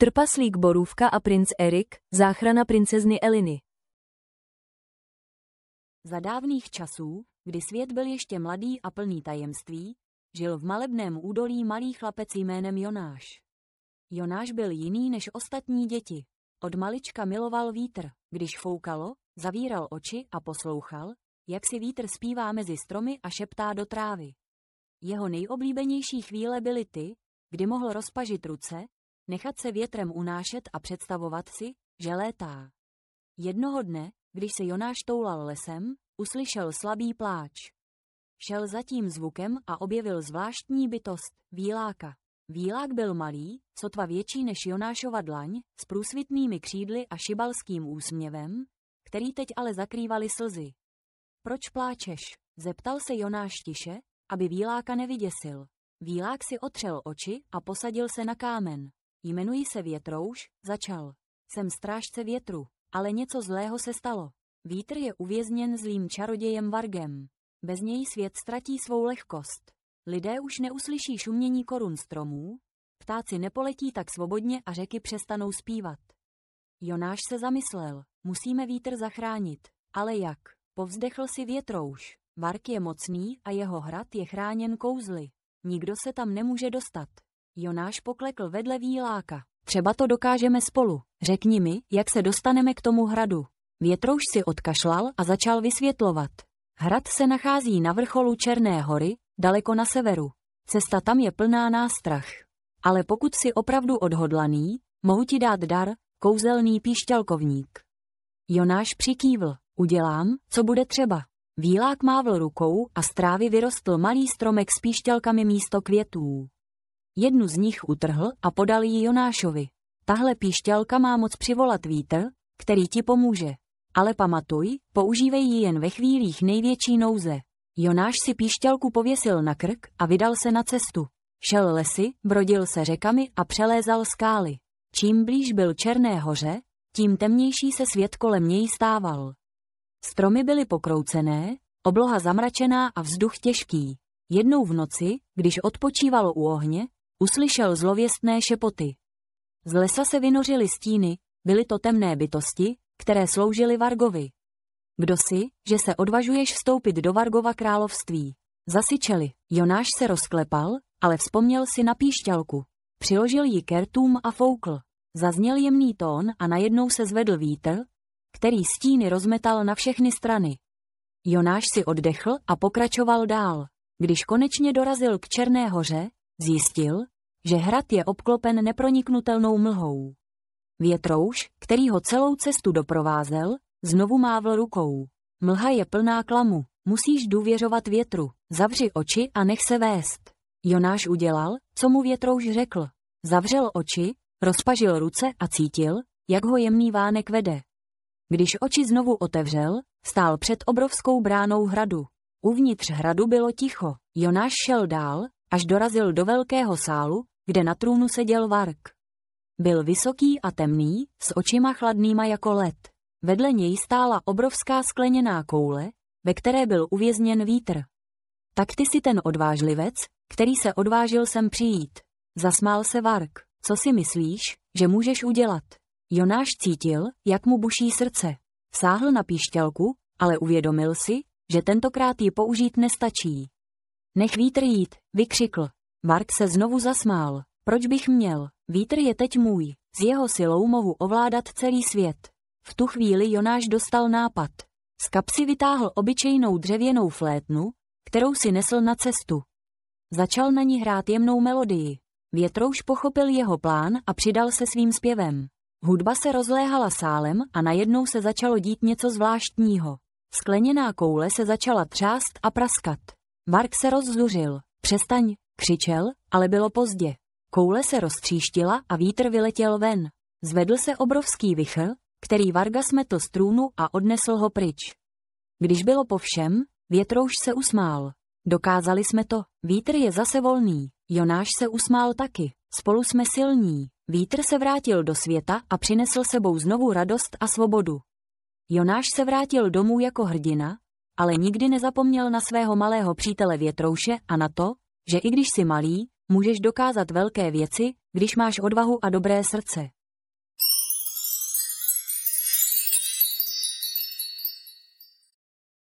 Trpaslík Borůvka a princ Erik, záchrana princezny Eliny. Za dávných časů, kdy svět byl ještě mladý a plný tajemství, žil v malebném údolí malý chlapec jménem Jonáš. Jonáš byl jiný než ostatní děti. Od malička miloval vítr, když foukalo, zavíral oči a poslouchal, jak si vítr zpívá mezi stromy a šeptá do trávy. Jeho nejoblíbenější chvíle byly ty, kdy mohl rozpažit ruce, nechat se větrem unášet a představovat si, že létá. Jednoho dne, když se Jonáš toulal lesem, uslyšel slabý pláč. Šel za tím zvukem a objevil zvláštní bytost, víláka. Vílák byl malý, sotva větší než Jonášova dlaň, s průsvitnými křídly a šibalským úsměvem, který teď ale zakrývaly slzy. Proč pláčeš? Zeptal se Jonáš tiše, aby víláka nevyděsil. Vílák si otřel oči a posadil se na kámen. Jmenuji se Větrouš, začal. Jsem strážce větru, ale něco zlého se stalo. Vítr je uvězněn zlým čarodějem Vargem. Bez něj svět ztratí svou lehkost. Lidé už neuslyší šumění korun stromů, ptáci nepoletí tak svobodně a řeky přestanou zpívat. Jonáš se zamyslel, musíme vítr zachránit, ale jak? Povzdechl si Větrouš. Varg je mocný a jeho hrad je chráněn kouzly. Nikdo se tam nemůže dostat. Jonáš poklekl vedle víláka. Třeba to dokážeme spolu. Řekni mi, jak se dostaneme k tomu hradu. Větrouš si odkašlal a začal vysvětlovat. Hrad se nachází na vrcholu Černé hory, daleko na severu. Cesta tam je plná nástrah. Ale pokud jsi opravdu odhodlaný, mohu ti dát dar, kouzelný píšťalkovník. Jonáš přikývl. Udělám, co bude třeba. Vílák mávl rukou a z trávy vyrostl malý stromek s píšťalkami místo květů. Jednu z nich utrhl a podal ji Jonášovi. Tahle píšťalka má moc přivolat vítr, který ti pomůže. Ale pamatuj, používej ji jen ve chvílích největší nouze. Jonáš si píšťalku pověsil na krk a vydal se na cestu. Šel lesy, brodil se řekami a přelézal skály. Čím blíž byl Černé hoře, tím temnější se svět kolem něj stával. Stromy byly pokroucené, obloha zamračená a vzduch těžký. Jednou v noci, když odpočívalo u ohně, uslyšel zlověstné šepoty. Z lesa se vynořily stíny, byly to temné bytosti, které sloužily Vargovi. Kdo jsi, že se odvažuješ vstoupit do Vargova království? Zasyčeli. Jonáš se rozklepal, ale vzpomněl si na píšťalku. Přiložil ji ke rtům a foukl. Zazněl jemný tón a najednou se zvedl vítr, který stíny rozmetal na všechny strany. Jonáš si oddechl a pokračoval dál. Když konečně dorazil k Černé hoře, zjistil, že hrad je obklopen neproniknutelnou mlhou. Větrouš, který ho celou cestu doprovázel, znovu mávl rukou. Mlha je plná klamu, musíš důvěřovat větru, zavři oči a nech se vést. Jonáš udělal, co mu Větrouš řekl. Zavřel oči, rozpažil ruce a cítil, jak ho jemný vánek vede. Když oči znovu otevřel, stál před obrovskou bránou hradu. Uvnitř hradu bylo ticho. Jonáš šel dál, až dorazil do velkého sálu, kde na trůnu seděl Varg. Byl vysoký a temný, s očima chladnýma jako led. Vedle něj stála obrovská skleněná koule, ve které byl uvězněn vítr. Tak ty jsi ten odvážlivec, který se odvážil sem přijít. Zasmál se Varg. Co si myslíš, že můžeš udělat? Jonáš cítil, jak mu buší srdce. Sáhl na píšťalku, ale uvědomil si, že tentokrát ji použít nestačí. Nech vítr jít, vykřikl. Varg se znovu zasmál. Proč bych měl? Vítr je teď můj. S jeho silou mohu ovládat celý svět. V tu chvíli Jonáš dostal nápad. Z kapsy vytáhl obyčejnou dřevěnou flétnu, kterou si nesl na cestu. Začal na ní hrát jemnou melodii. Větrouš pochopil jeho plán a přidal se svým zpěvem. Hudba se rozléhala sálem a najednou se začalo dít něco zvláštního. Skleněná koule se začala třást a praskat. Varg se rozzuřil. Přestaň, křičel, ale bylo pozdě. Koule se roztříštila a vítr vyletěl ven. Zvedl se obrovský vichr, který Varga smetl z trůnu a odnesl ho pryč. Když bylo po všem, Větrouš se usmál. Dokázali jsme to, vítr je zase volný. Jonáš se usmál taky. Spolu jsme silní. Vítr se vrátil do světa a přinesl sebou znovu radost a svobodu. Jonáš se vrátil domů jako hrdina, ale nikdy nezapomněl na svého malého přítele Větrouše a na to, že i když jsi malý, Můžeš dokázat velké věci, když máš odvahu a dobré srdce.